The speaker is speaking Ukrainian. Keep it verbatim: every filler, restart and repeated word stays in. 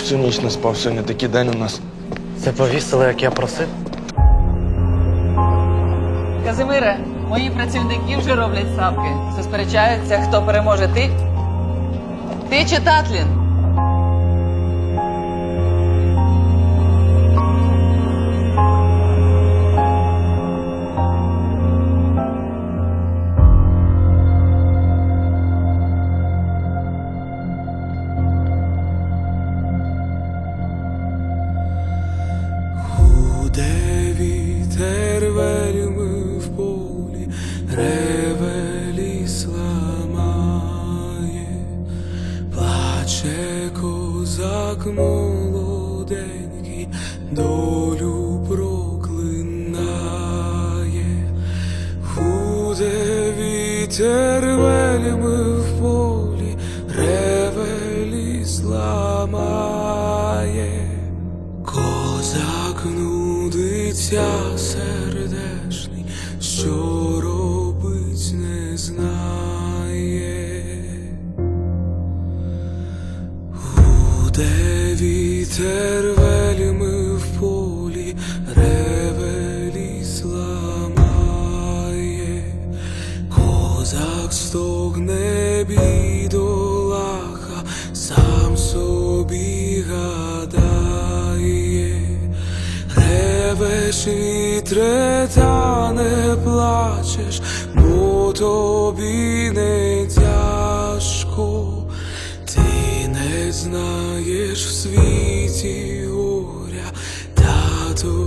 всю ніч не спав, сьогодні такий день у нас. Це повісили, як я просив? Казимире, мої працівники вже роблять ставки. Засперечаються, хто переможе, ти? Ти чи Татлін? Гуде вітер вельми в полі, реве ліс ламає, плаче козак молоденький, долю проклинає. Гуде вітер вельми в полі, реве ліс ламає. Козак нудиться сердешний, що робить не знає. Гуде вітер вельми в полі, реве ліс ламає. Козак стогне бідолаха, сам собі гадає. Ревеш, вітре, та не плачеш, бо тобі не тяжко. Ти не знаєш в світі горя, та тобі